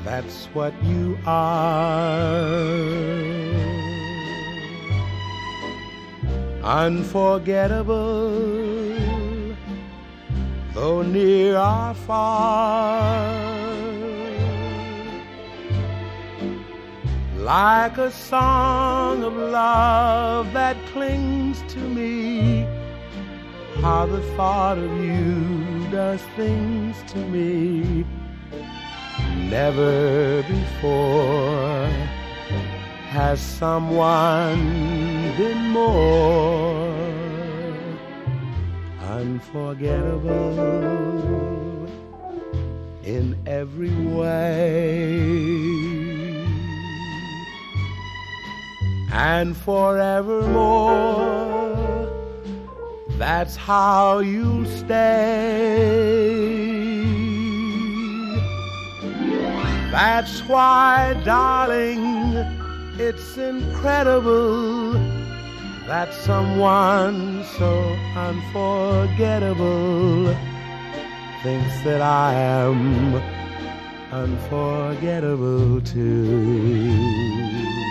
That's what you are. Unforgettable, though near or far. Like a song of love that clings to me. How the thought of you does things to me. Never before has someone been more unforgettable in every way. And forevermore, that's how you'll stay. That's why, darling, it's incredible that someone so unforgettable thinks that I am unforgettable too.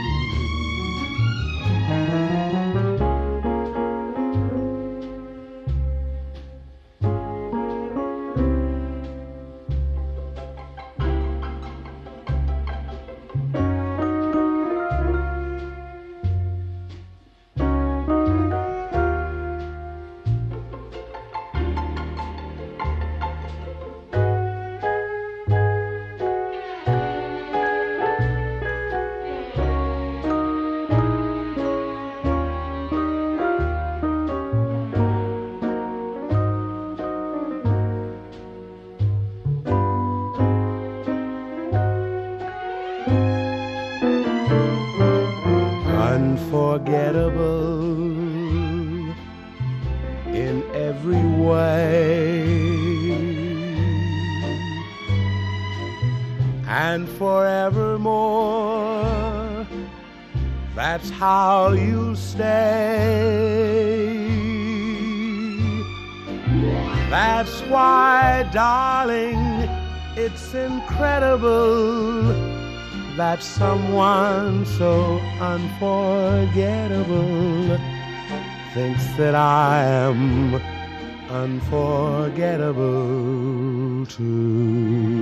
Unforgettable in every way, and forevermore, that's how you'll stay. That's why, darling, it's incredible that someone so unforgettable thinks that I am unforgettable too.